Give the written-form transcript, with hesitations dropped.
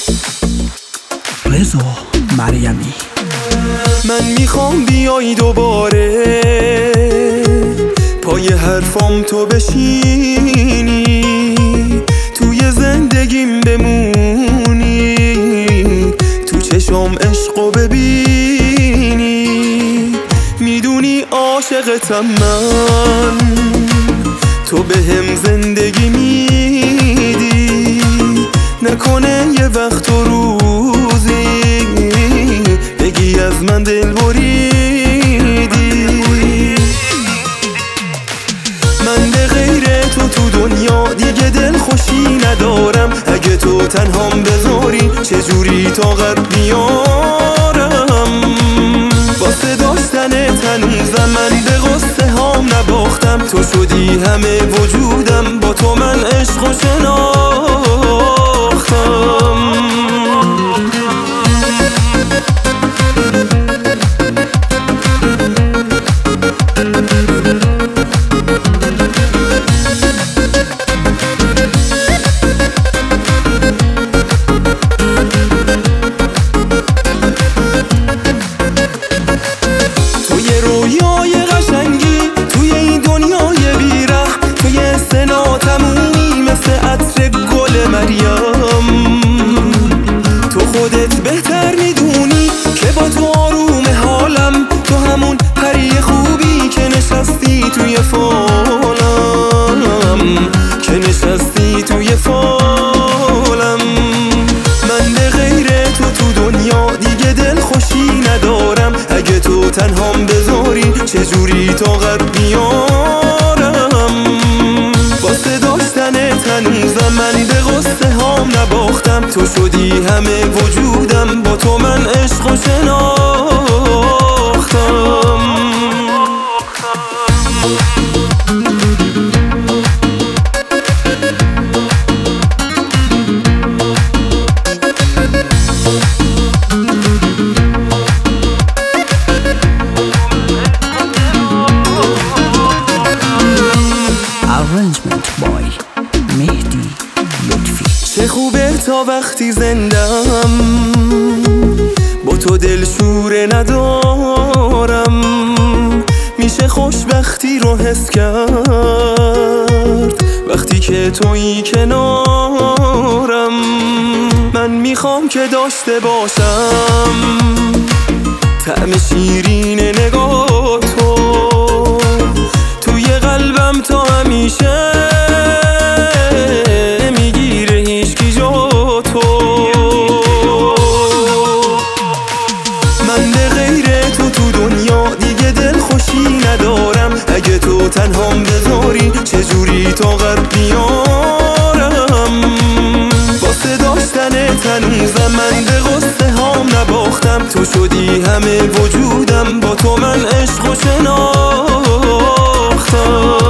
رضا مریمی. من میخوام بیای دوباره پای حرفام تو بشینی، توی زندگیم بمونی، تو چشم عشقو ببینی. میدونی عاشقتم من، تو بهم زندگی میدی، نکنه یه وقت و روزی بگی از من دل بریدی. من به غیر تو دنیا دیگه دل خوشی ندارم، اگه تو تنهام بذاری چجوری طاقت میارم؟ واسه داشتنت هنوزم من به قصه هام نباختم، تو شدی همه وجودم، با تو من عشق و شناختم. تو خودت بهتر میدونی که با تو آروم حالم، تو همون پری خوبی که نشستی توی فالم، که نشستی توی فالم. من به غیر تو دنیا دیگه دل خوشی ندارم، اگه تو تنهام بذاری چجوری طاقت میارم؟ واسه داشتنت هنوزم من به قصه هام نباختم، تو شدی همه وجودم، با تو من عشق و شناختم. Arrangement by مهدی لطفی. چه خوبه تا وقتی زندم با تو دلشوره ندارم، میشه خوشبختی رو حس کرد وقتی که تویی کنارم. من میخوام که داشته باشم طعم شیرین نگاه تو توی قلبم تا همیشه، نمیگیره هیچکی جا تو. من به غیر تو دنیا دیگه دل خوشی ندارم، اگه تو تنهام بذاری چجوری طاقت میارم؟ واسه داشتنت هنوزم من به قصه هام نباختم، تو شدی همه وجودم، با تو من عشق و شناختم.